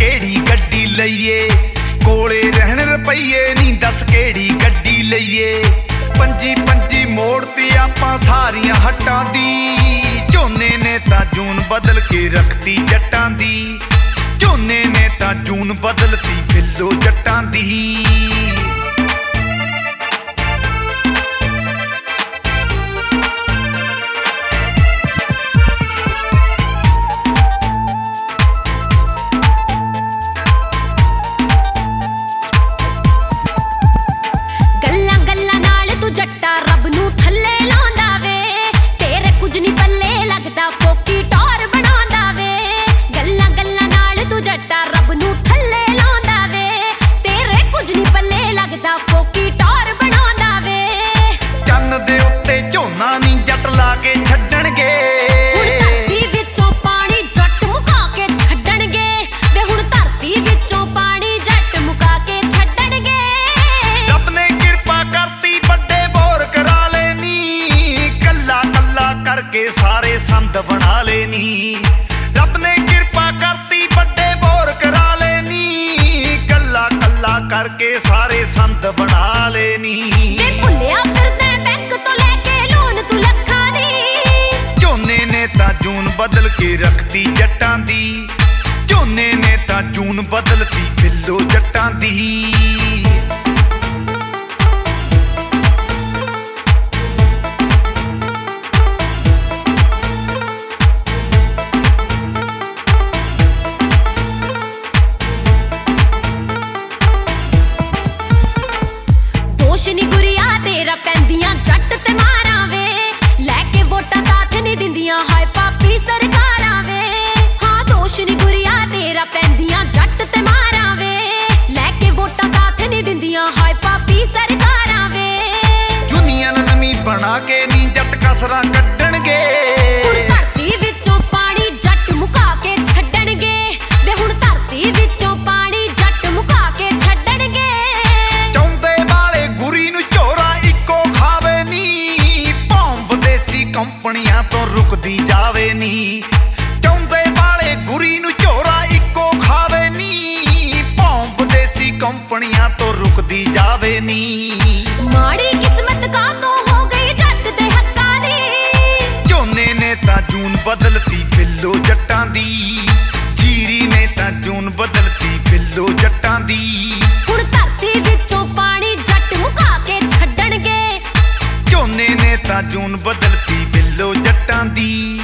केड़ी गड्डी लईए, कोले रहन रपईए नी दस केड़ी गड्डी लईए। पंजी पंजी मोड़ती आपां सारियां हट्टां दी, झोने ने तां जून बदल के रखती जट्टां दी। झोने ने तां जून बदलती बिल्लो जट्टां दी। सारे संत बना लेनी, रब ने कृपा करती बड़े बोर करा लेनी। कल्ला कल्ला करके सारे संत बना लेनी। वे भुल्लिया फिरदा बैंक तो लेके लोन तू लखां दी। झोने ने तां जून बदल के रखती जट्टां दी। झोने ने तां जून बदलती बिल्लो जट्टां दी। नी गुरिया तेरा पैंदियां जट ते मारां वे, लैके वोटां साथ नहीं दिंदियां हाय पापी सरकारां वे। हाँ दोष नी गुरिया तेरा पैंदियां जट ते मारां वे, लैके वोटां साथ नहीं दिंदियां हाय पापी सरकारां वे। यूनियन नवी बना के नी जट कसरां कड्डणगे। हुण धरती विचों पानी जट मुका के छड्डणगे। वे हुण धरती विचों पानी जट मुका के छड्डणगे। कंपनियां तो रुकदी जावे नी, चौंदे वाले गुरी नू झोरा इको खावे नी। भौंब देसी कंपनियां तो रुकदी जावे नी। माड़ी किस्मत का तो हो गई जट दे हक्कां दी। झोने ने तां जून बदलती बिल्लो जट्टां दी। जीरी ने तां जून बदलती बिल्लो जट्टां दी। हुण धरती विचों पानी जट मुका के छड्डणगे। झोने ने तां जून बदलती बिल्लो जट्टां दी।